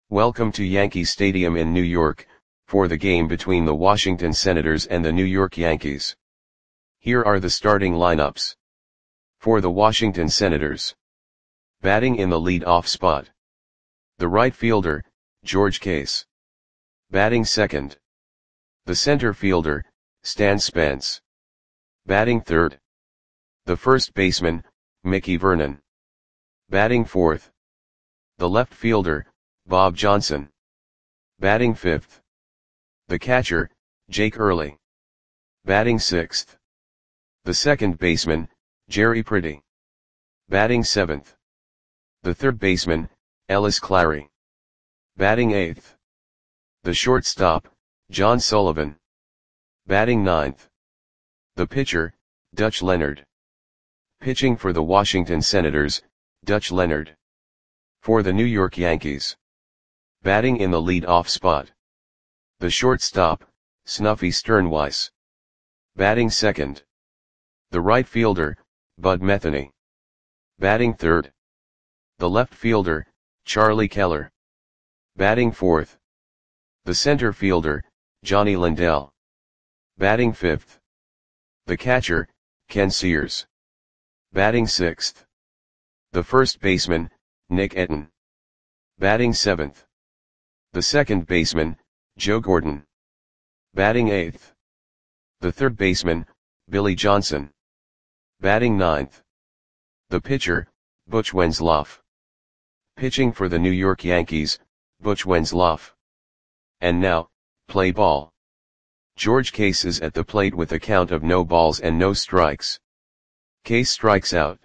Welcome to Yankee Stadium in New York, for the game between the Washington Senators and the New York Yankees. Here are the starting lineups. For the Washington Senators. Batting in the lead-off spot. The right fielder, George Case. Batting second. The center fielder, Stan Spence. Batting third. The first baseman, Mickey Vernon. Batting fourth. The left fielder, Bob Johnson. Batting fifth. The catcher, Jake Early. Batting sixth. The second baseman, Jerry Pretty. Batting seventh. The third baseman, Ellis Clary. Batting eighth. The shortstop, John Sullivan. Batting ninth. The pitcher, Dutch Leonard. Pitching for the Washington Senators, Dutch Leonard. For the New York Yankees. Batting in the lead-off spot. The shortstop, Snuffy Sternweiss. Batting second. The right fielder, Bud Metheny. Batting third. The left fielder, Charlie Keller. Batting fourth. The center fielder, Johnny Lindell. Batting fifth. The catcher, Ken Sears. Batting sixth. The first baseman, Nick Etten. Batting seventh. The second baseman, Joe Gordon. Batting eighth. The third baseman, Billy Johnson. Batting ninth. The pitcher, Butch Wenzloff. Pitching for the New York Yankees, Butch Wenzloff. And now, play ball. George Case is at the plate with a count of no balls and no strikes. Case strikes out.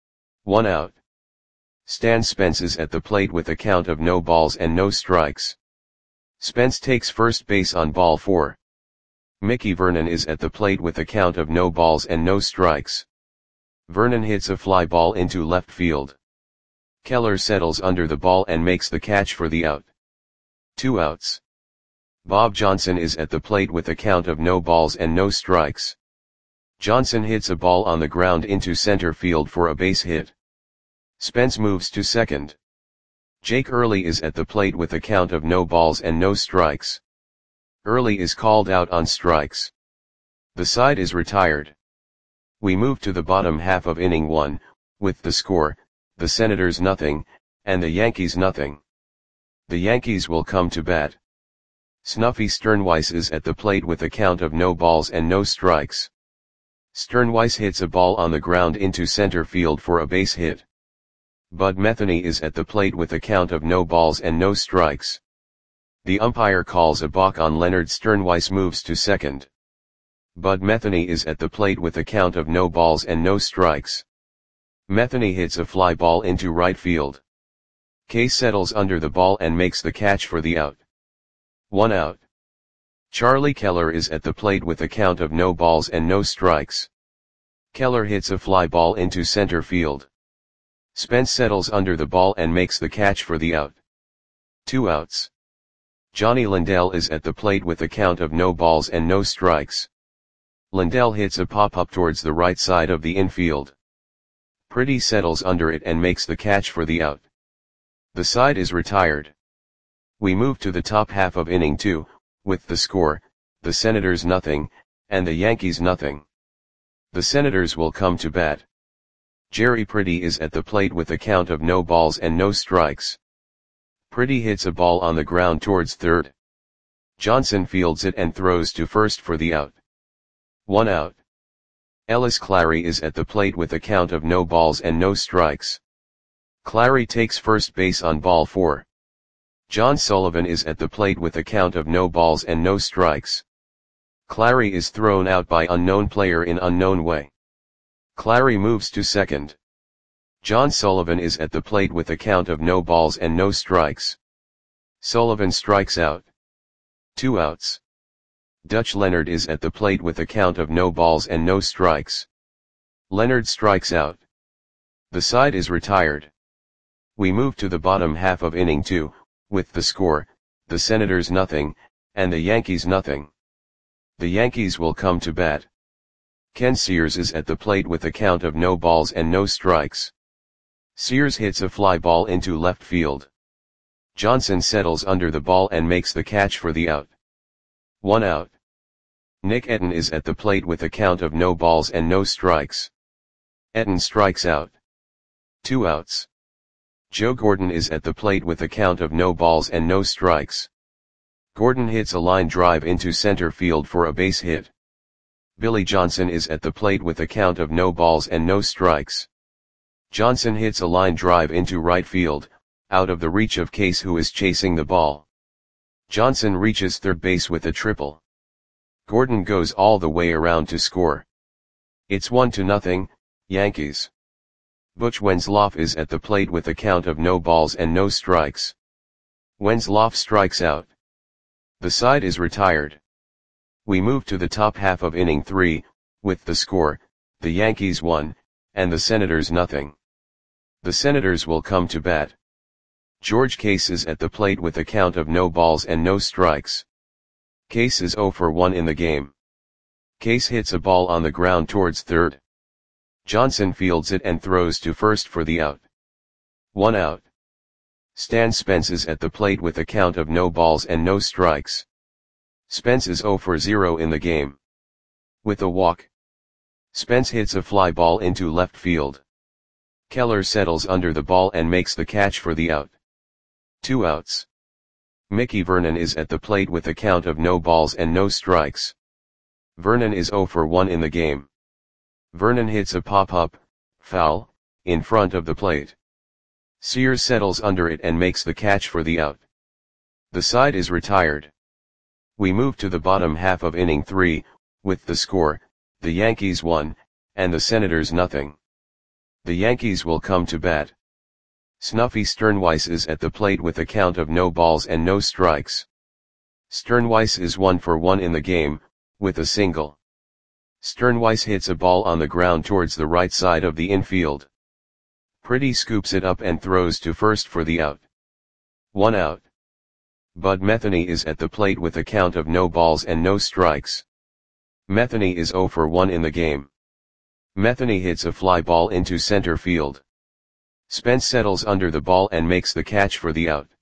1 out. Stan Spence is at the plate with a count of no balls and no strikes. Spence takes first base on ball 4. Mickey Vernon is at the plate with a count of no balls and no strikes. Vernon hits a fly ball into left field. Keller settles under the ball and makes the catch for the out. 2 outs. Bob Johnson is at the plate with a count of no balls and no strikes. Johnson hits a ball on the ground into center field for a base hit. Spence moves to second. Jake Early is at the plate with a count of no balls and no strikes. Early is called out on strikes. The side is retired. We move to the bottom half of inning 1, with the score, the Senators nothing, and the Yankees nothing. The Yankees will come to bat. Snuffy Sternweiss is at the plate with a count of no balls and no strikes. Sternweiss hits a ball on the ground into center field for a base hit. Bud Metheny is at the plate with a count of no balls and no strikes. The umpire calls a balk on Leonard. Sternweiss moves to second. Bud Metheny is at the plate with a count of no balls and no strikes. Metheny hits a fly ball into right field. Case settles under the ball and makes the catch for the out. 1 out. Charlie Keller is at the plate with a count of no balls and no strikes. Keller hits a fly ball into center field. Spence settles under the ball and makes the catch for the out. 2 outs. Johnny Lindell is at the plate with a count of no balls and no strikes. Lindell hits a pop-up towards the right side of the infield. Pretty settles under it and makes the catch for the out. The side is retired. We move to the top half of inning 2, with the score, the Senators nothing, and the Yankees nothing. The Senators will come to bat. Jerry Pretty is at the plate with a count of no balls and no strikes. Pretty hits a ball on the ground towards third. Johnson fields it and throws to first for the out. 1 out. Ellis Clary is at the plate with a count of no balls and no strikes. Clary takes first base on ball 4. John Sullivan is at the plate with a count of no balls and no strikes. Clary is thrown out by unknown player in unknown way. Clary moves to second. John Sullivan is at the plate with a count of no balls and no strikes. Sullivan strikes out. 2 outs. Dutch Leonard is at the plate with a count of no balls and no strikes. Leonard strikes out. The side is retired. We move to the bottom half of inning 2, with the score, the Senators nothing, and the Yankees nothing. The Yankees will come to bat. Ken Sears is at the plate with a count of no balls and no strikes. Sears hits a fly ball into left field. Johnson settles under the ball and makes the catch for the out. 1 out. Nick Etten is at the plate with a count of no balls and no strikes. Etten strikes out. 2 outs. Joe Gordon is at the plate with a count of no balls and no strikes. Gordon hits a line drive into center field for a base hit. Billy Johnson is at the plate with a count of no balls and no strikes. Johnson hits a line drive into right field, out of the reach of Case, who is chasing the ball. Johnson reaches third base with a triple. Gordon goes all the way around to score. It's 1-0, Yankees. Butch Wenzloff is at the plate with a count of no balls and no strikes. Wenzloff strikes out. The side is retired. We move to the top half of inning 3, with the score, the Yankees 1, and the Senators 0. The Senators will come to bat. George Case is at the plate with a count of no balls and no strikes. Case is 0 for 1 in the game. Case hits a ball on the ground towards third. Johnson fields it and throws to first for the out. 1 out. Stan Spence is at the plate with a count of no balls and no strikes. Spence is 0 for 0 in the game. With a walk, Spence hits a fly ball into left field. Keller settles under the ball and makes the catch for the out. 2 outs. Mickey Vernon is at the plate with a count of no balls and no strikes. Vernon is 0 for 1 in the game. Vernon hits a pop-up, foul, in front of the plate. Sears settles under it and makes the catch for the out. The side is retired. We move to the bottom half of inning 3, with the score, the Yankees 1, and the Senators 0. The Yankees will come to bat. Snuffy Sternweiss is at the plate with a count of no balls and no strikes. Sternweiss is 1 for 1 in the game, with a single. Sternweiss hits a ball on the ground towards the right side of the infield. Pretty scoops it up and throws to first for the out. 1 out. Bud Metheny is at the plate with a count of no balls and no strikes. Metheny is 0 for 1 in the game. Metheny hits a fly ball into center field. Spence settles under the ball and makes the catch for the out.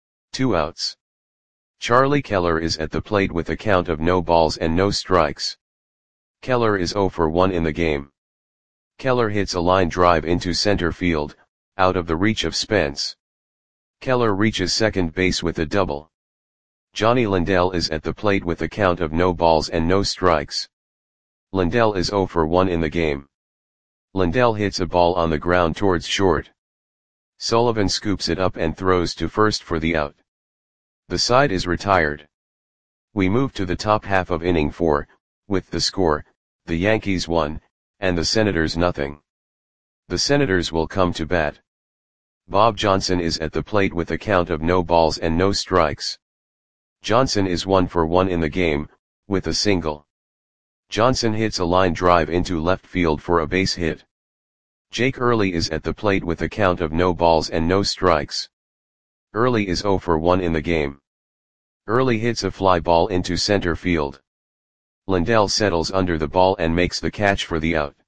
2 outs. Charlie Keller is at the plate with a count of no balls and no strikes. Keller is 0 for 1 in the game. Keller hits a line drive into center field, out of the reach of Spence. Keller reaches second base with a double. Johnny Lindell is at the plate with a count of no balls and no strikes. Lindell is 0 for 1 in the game. Lindell hits a ball on the ground towards short. Sullivan scoops it up and throws to first for the out. The side is retired. We move to the top half of inning 4, with the score, the Yankees 1, and the Senators 0. The Senators will come to bat. Bob Johnson is at the plate with a count of no balls and no strikes. Johnson is 1 for 1 in the game, with a single. Johnson hits a line drive into left field for a base hit. Jake Early is at the plate with a count of no balls and no strikes. Early is 0 for 1 in the game. Early hits a fly ball into center field. Lindell settles under the ball and makes the catch for the out.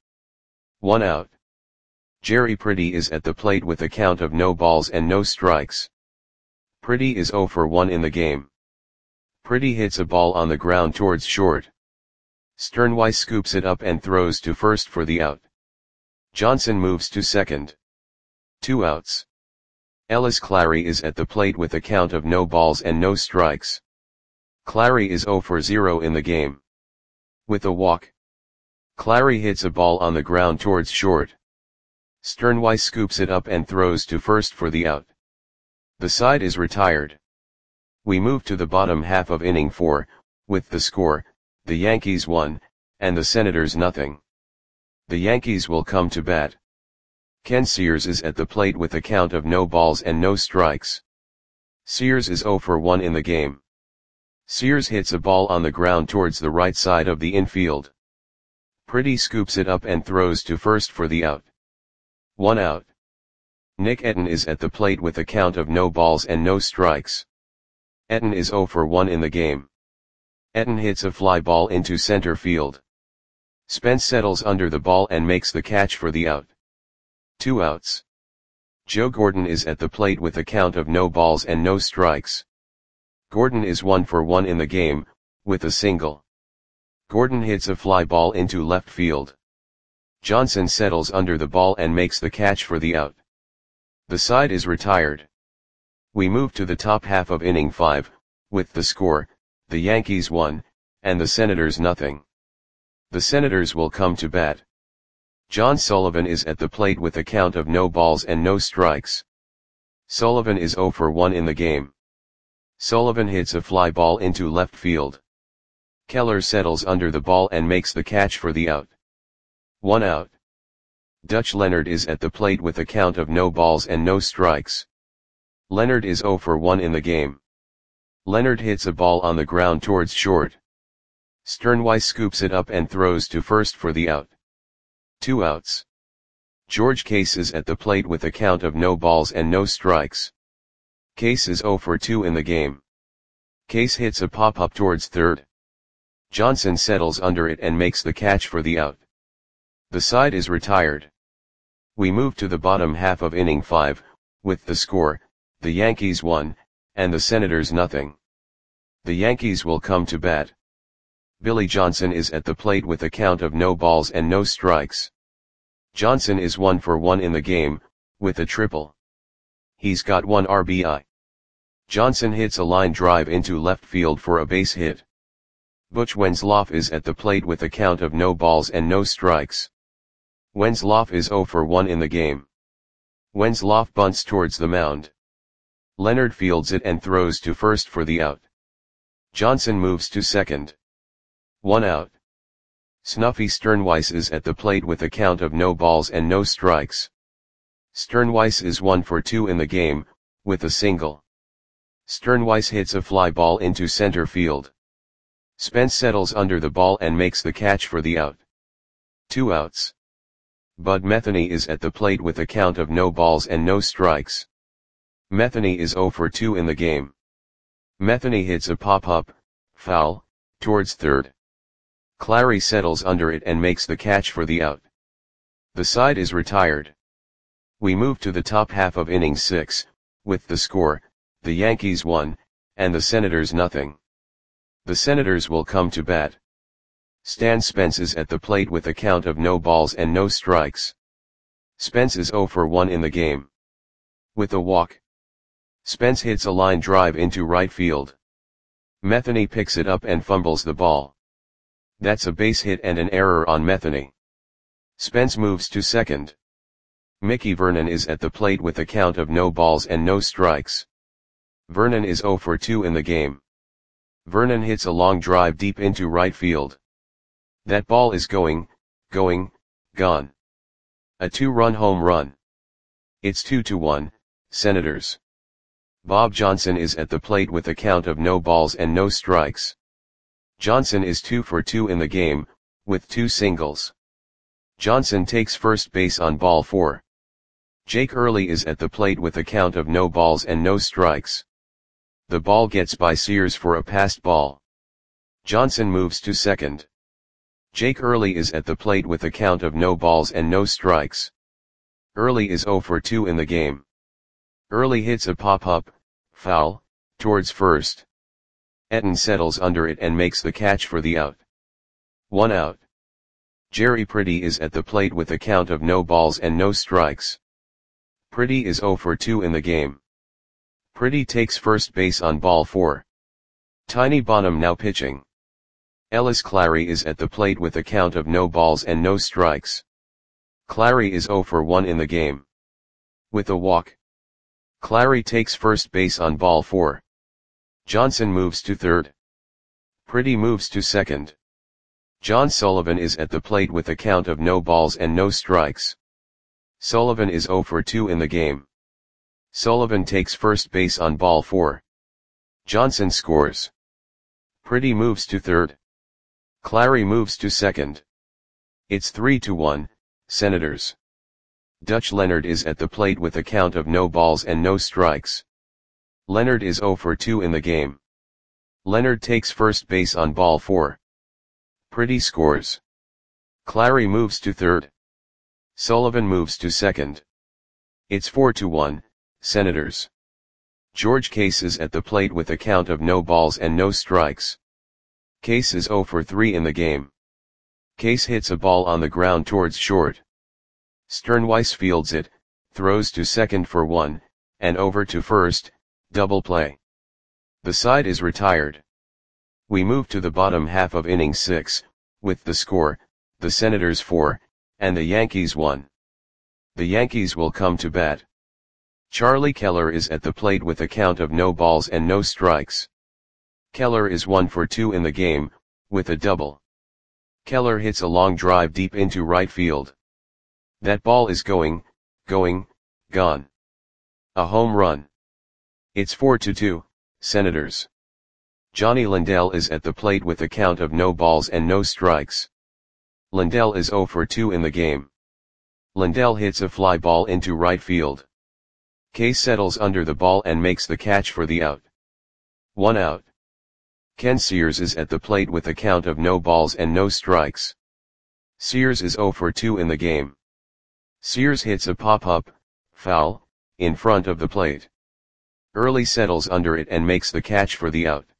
1 out. Jerry Pretty is at the plate with a count of no balls and no strikes. Pretty is 0 for 1 in the game. Pretty hits a ball on the ground towards short. Sternweiss scoops it up and throws to first for the out. Johnson moves to second. 2 outs. Ellis Clary is at the plate with a count of no balls and no strikes. Clary is 0 for 0 in the game. With a walk, Clary hits a ball on the ground towards short. Sternweiss scoops it up and throws to first for the out. The side is retired. We move to the bottom half of inning 4, with the score, the Yankees 1, and the Senators 0. The Yankees will come to bat. Ken Sears is at the plate with a count of no balls and no strikes. Sears is 0 for 1 in the game. Sears hits a ball on the ground towards the right side of the infield. Pretty scoops it up and throws to first for the out. 1 out. Nick Etten is at the plate with a count of no balls and no strikes. Etten is 0 for 1 in the game. Etten hits a fly ball into center field. Spence settles under the ball and makes the catch for the out. 2 outs. Joe Gordon is at the plate with a count of no balls and no strikes. Gordon is 1 for 1 in the game, with a single. Gordon hits a fly ball into left field. Johnson settles under the ball and makes the catch for the out. The side is retired. We move to the top half of inning 5, with the score, the Yankees 1, and the Senators nothing. The Senators will come to bat. John Sullivan is at the plate with a count of no balls and no strikes. Sullivan is 0 for 1 in the game. Sullivan hits a fly ball into left field. Keller settles under the ball and makes the catch for the out. 1 out. Dutch Leonard is at the plate with a count of no balls and no strikes. Leonard is 0 for 1 in the game. Leonard hits a ball on the ground towards short. Sternweiss scoops it up and throws to first for the out. 2 outs. George Case is at the plate with a count of no balls and no strikes. Case is 0 for 2 in the game. Case hits a pop-up towards third. Johnson settles under it and makes the catch for the out. The side is retired. We move to the bottom half of inning 5, with the score, the Yankees 1, and the Senators nothing. The Yankees will come to bat. Billy Johnson is at the plate with a count of no balls and no strikes. Johnson is 1 for 1 in the game, with a triple. He's got 1 RBI. Johnson hits a line drive into left field for a base hit. Butch Wenzloff is at the plate with a count of no balls and no strikes. Wenzloff is 0 for 1 in the game. Wenzloff bunts towards the mound. Leonard fields it and throws to first for the out. Johnson moves to second. 1 out. Snuffy Sternweiss is at the plate with a count of no balls and no strikes. Sternweiss is 1 for 2 in the game, with a single. Sternweiss hits a fly ball into center field. Spence settles under the ball and makes the catch for the out. 2 outs. Bud Metheny is at the plate with a count of no balls and no strikes. Metheny is 0 for 2 in the game. Metheny hits a pop-up, foul, towards third. Clary settles under it and makes the catch for the out. The side is retired. We move to the top half of inning 6, with the score, the Yankees 1, and the Senators nothing. The Senators will come to bat. Stan Spence is at the plate with a count of no balls and no strikes. Spence is 0 for 1 in the game. With a walk. Spence hits a line drive into right field. Metheny picks it up and fumbles the ball. That's a base hit and an error on Metheny. Spence moves to second. Mickey Vernon is at the plate with a count of no balls and no strikes. Vernon is 0 for 2 in the game. Vernon hits a long drive deep into right field. That ball is gone. A 2-run home run. It's 2-1, Senators. Bob Johnson is at the plate with a count of no balls and no strikes. Johnson is 2 for 2 in the game, with 2 singles. Johnson takes first base on ball 4. Jake Early is at the plate with a count of no balls and no strikes. The ball gets by Sears for a passed ball. Johnson moves to second. Jake Early is at the plate with a count of no balls and no strikes. Early is 0 for 2 in the game. Early hits a pop-up, foul, towards first. Etten settles under it and makes the catch for the out. 1 out. Jerry Pretty is at the plate with a count of no balls and no strikes. Pretty is 0 for 2 in the game. Pretty takes first base on ball 4. Tiny Bonham now pitching. Ellis Clary is at the plate with a count of no balls and no strikes. Clary is 0 for 1 in the game. With a walk. Clary takes first base on ball 4. Johnson moves to third. Pretty moves to second. John Sullivan is at the plate with a count of no balls and no strikes. Sullivan is 0 for 2 in the game. Sullivan takes first base on ball 4. Johnson scores. Pretty moves to third. Clary moves to second. It's 3-1, Senators. Dutch Leonard is at the plate with a count of no balls and no strikes. Leonard is 0 for 2 in the game. Leonard takes first base on ball 4. Pretty scores. Clary moves to third. Sullivan moves to second. It's 4-1, Senators. George Case is at the plate with a count of no balls and no strikes. Case is 0 for 3 in the game. Case hits a ball on the ground towards short. Sternweiss fields it, throws to second for 1, and over to first, double play. The side is retired. We move to the bottom half of inning 6, with the score, the Senators 4, and the Yankees 1. The Yankees will come to bat. Charlie Keller is at the plate with a count of no balls and no strikes. Keller is 1 for 2 in the game, with a double. Keller hits a long drive deep into right field. That ball is gone. A home run. It's 4-2, Senators. Johnny Lindell is at the plate with a count of no balls and no strikes. Lindell is 0 for 2 in the game. Lindell hits a fly ball into right field. Case settles under the ball and makes the catch for the out. 1 out. Ken Sears is at the plate with a count of no balls and no strikes. Sears is 0 for 2 in the game. Sears hits a pop-up, foul, in front of the plate. Early settles under it and makes the catch for the out.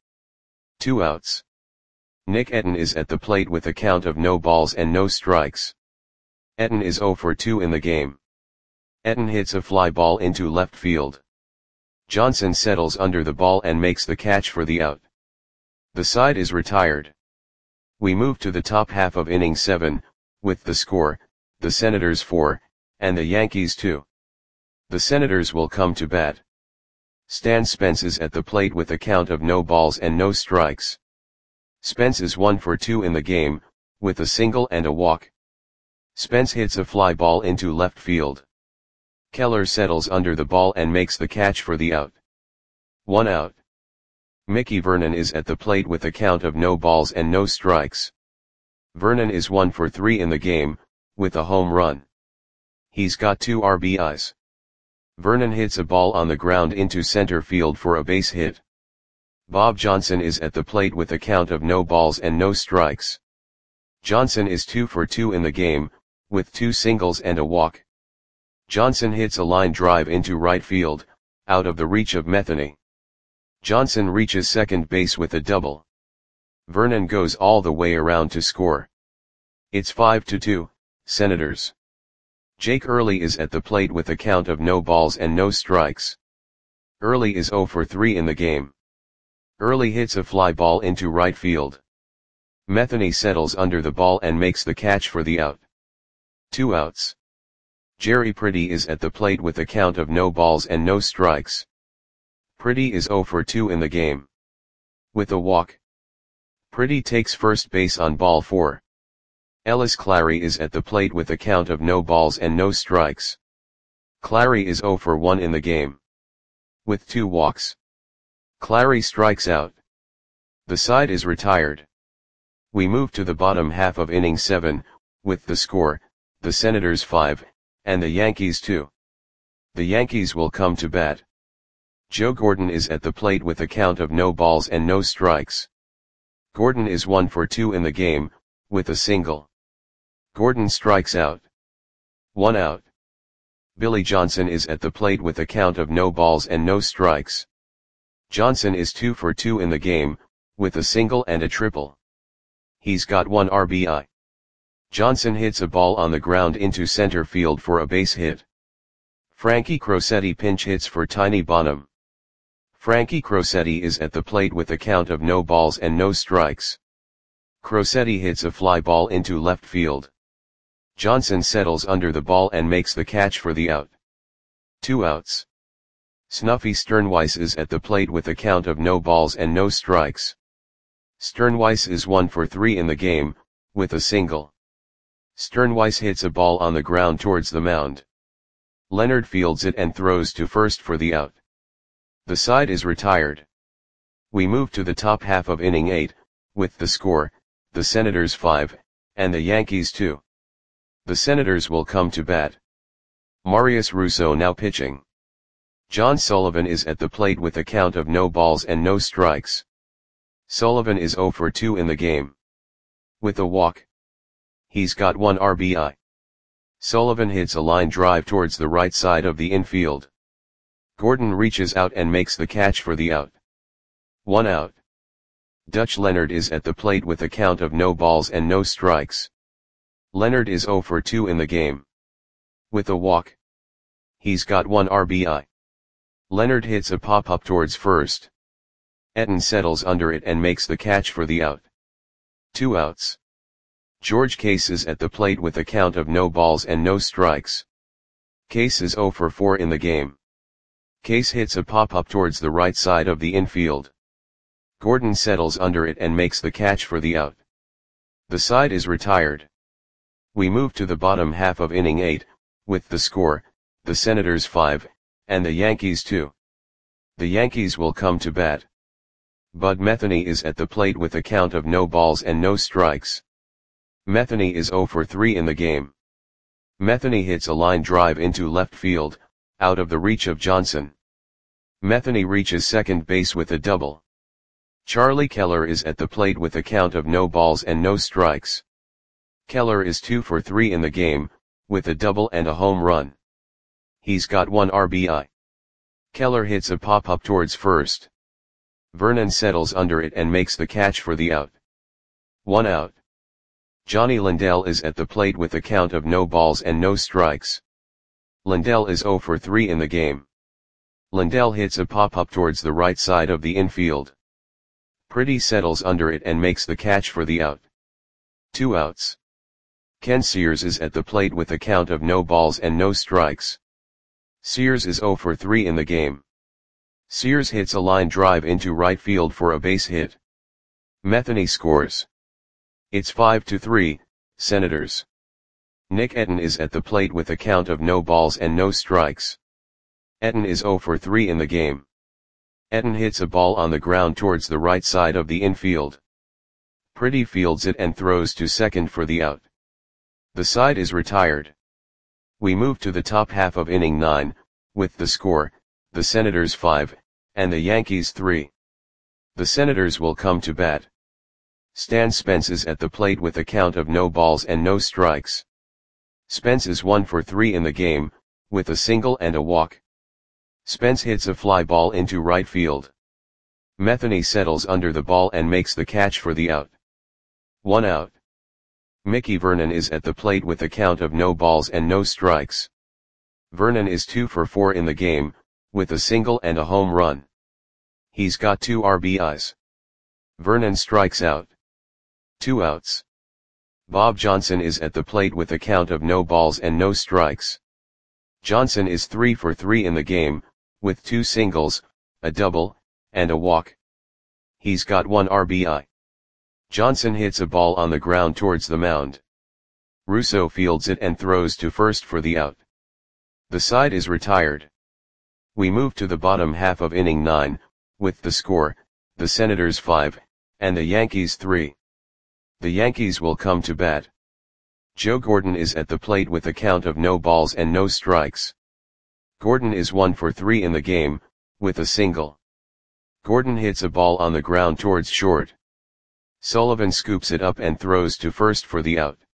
2 outs. Nick Etten is at the plate with a count of no balls and no strikes. Etten is 0 for 2 in the game. Etten hits a fly ball into left field. Johnson settles under the ball and makes the catch for the out. The side is retired. We move to the top half of inning 7, with the score, the Senators 4, and the Yankees 2. The Senators will come to bat. Stan Spence is at the plate with a count of no balls and no strikes. Spence is 1 for 2 in the game, with a single and a walk. Spence hits a fly ball into left field. Keller settles under the ball and makes the catch for the out. 1 out. Mickey Vernon is at the plate with a count of no balls and no strikes. Vernon is 1 for 3 in the game, with a home run. He's got 2 RBIs. Vernon hits a ball on the ground into center field for a base hit. Bob Johnson is at the plate with a count of no balls and no strikes. Johnson is 2 for 2 in the game, with 2 singles and a walk. Johnson hits a line drive into right field, out of the reach of Metheny. Johnson reaches second base with a double. Vernon goes all the way around to score. It's 5-2, Senators. Jake Early is at the plate with a count of no balls and no strikes. Early is 0 for 3 in the game. Early hits a fly ball into right field. Metheny settles under the ball and makes the catch for the out. 2 outs. Jerry Pretty is at the plate with a count of no balls and no strikes. Pretty is 0 for 2 in the game. With a walk. Pretty takes first base on ball 4. Ellis Clary is at the plate with a count of no balls and no strikes. Clary is 0 for 1 in the game. With 2 walks. Clary strikes out. The side is retired. We move to the bottom half of inning 7, with the score, the Senators 5, and the Yankees 2. The Yankees will come to bat. Joe Gordon is at the plate with a count of no balls and no strikes. Gordon is 1 for 2 in the game, with a single. Gordon strikes out. 1 out. Billy Johnson is at the plate with a count of no balls and no strikes. Johnson is 2 for 2 in the game, with a single and a triple. He's got 1 RBI. Johnson hits a ball on the ground into center field for a base hit. Frankie Crosetti pinch hits for Tiny Bonham. Frankie Crosetti is at the plate with a count of no balls and no strikes. Crosetti hits a fly ball into left field. Johnson settles under the ball and makes the catch for the out. 2 outs. Snuffy Sternweiss is at the plate with a count of no balls and no strikes. Sternweiss is 1 for 3 in the game, with a single. Sternweiss hits a ball on the ground towards the mound. Leonard fields it and throws to first for the out. The side is retired. We move to the top half of inning 8, with the score, the Senators 5, and the Yankees 2. The Senators will come to bat. Marius Russo now pitching. John Sullivan is at the plate with a count of no balls and no strikes. Sullivan is 0 for 2 in the game. With a walk. He's got 1 RBI. Sullivan hits a line drive towards the right side of the infield. Gordon reaches out and makes the catch for the out. 1 out. Dutch Leonard is at the plate with a count of no balls and no strikes. Leonard is 0 for 2 in the game. With a walk. He's got 1 RBI. Leonard hits a pop-up towards first. Etten settles under it and makes the catch for the out. 2 outs. George Case is at the plate with a count of no balls and no strikes. Case is 0 for 4 in the game. Case hits a pop-up towards the right side of the infield. Gordon settles under it and makes the catch for the out. The side is retired. We move to the bottom half of inning 8, with the score, the Senators 5, and the Yankees 2. The Yankees will come to bat. Bud Metheny is at the plate with a count of no balls and no strikes. Metheny is 0 for 3 in the game. Metheny hits a line drive into left field, out of the reach of Johnson. Metheny reaches second base with a double. Charlie Keller is at the plate with a count of no balls and no strikes. Keller is 2 for 3 in the game, with a double and a home run. He's got 1 RBI. Keller hits a pop-up towards first. Vernon settles under it and makes the catch for the out. 1 out. Johnny Lindell is at the plate with a count of no balls and no strikes. Lindell is 0 for 3 in the game. Lindell hits a pop-up towards the right side of the infield. Pretty settles under it and makes the catch for the out. 2 outs. Ken Sears is at the plate with a count of no balls and no strikes. Sears is 0 for 3 in the game. Sears hits a line drive into right field for a base hit. Metheny scores. It's 5-3, Senators. Nick Etten is at the plate with a count of no balls and no strikes. Etten is 0 for 3 in the game. Etten hits a ball on the ground towards the right side of the infield. Pretty fields it and throws to second for the out. The side is retired. We move to the top half of inning 9, with the score, the Senators 5, and the Yankees 3. The Senators will come to bat. Stan Spence is at the plate with a count of no balls and no strikes. Spence is 1 for 3 in the game, with a single and a walk. Spence hits a fly ball into right field. Metheny settles under the ball and makes the catch for the out. 1 out. Mickey Vernon is at the plate with a count of no balls and no strikes. Vernon is 2 for 4 in the game, with a single and a home run. He's got 2 RBIs. Vernon strikes out. 2 outs. Bob Johnson is at the plate with a count of no balls and no strikes. Johnson is 3 for 3 in the game, with 2 singles, a double, and a walk. He's got 1 RBI. Johnson hits a ball on the ground towards the mound. Russo fields it and throws to first for the out. The side is retired. We move to the bottom half of inning 9, with the score, the Senators 5, and the Yankees 3. The Yankees will come to bat. Joe Gordon is at the plate with a count of no balls and no strikes. Gordon is 1 for 3 in the game, with a single. Gordon hits a ball on the ground towards short. Sullivan scoops it up and throws to first for the out.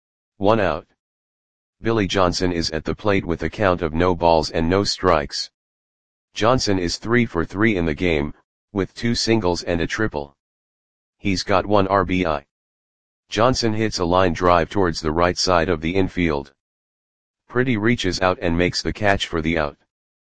1 out. Billy Johnson is at the plate with a count of no balls and no strikes. Johnson is 3 for 3 in the game, with 2 singles and a triple. He's got 1 RBI. Johnson hits a line drive towards the right side of the infield. Pretty reaches out and makes the catch for the out.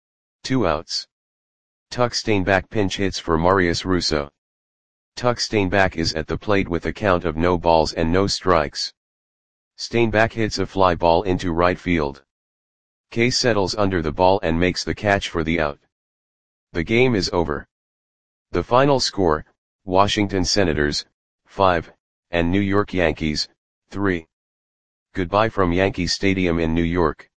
2 outs. Tuck Steinbach pinch hits for Marius Russo. Tuck Steinbach is at the plate with a count of no balls and no strikes. Steinbach hits a fly ball into right field. Case settles under the ball and makes the catch for the out. The game is over. The final score, Washington Senators, 5, and New York Yankees, 3. Goodbye from Yankee Stadium in New York.